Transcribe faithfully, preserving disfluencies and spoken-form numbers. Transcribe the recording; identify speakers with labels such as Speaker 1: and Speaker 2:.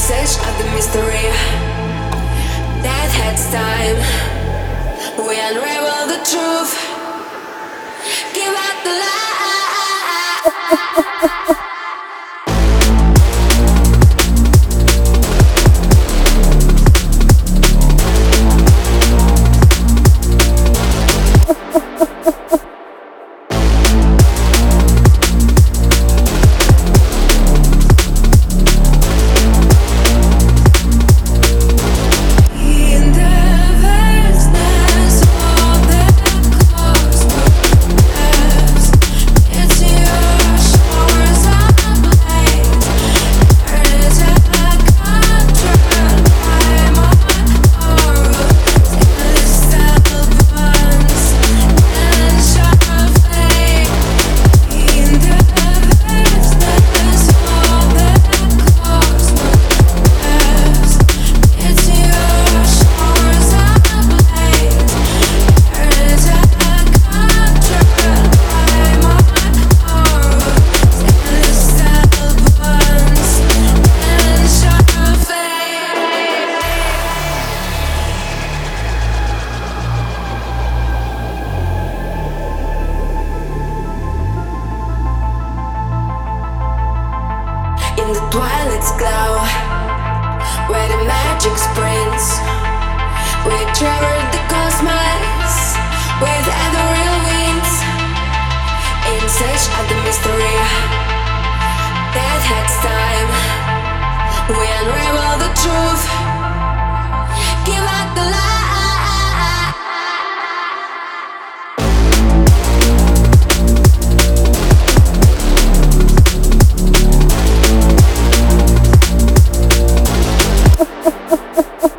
Speaker 1: search of the mystery that has time. We unravel the truth. Give out the lie. In the twilight's glow, where the magic springs, we travel the cosmos with ethereal wings, in search of the mystery that has time. We unravel the truth. Give out the lie.
Speaker 2: Ha ha ha ha!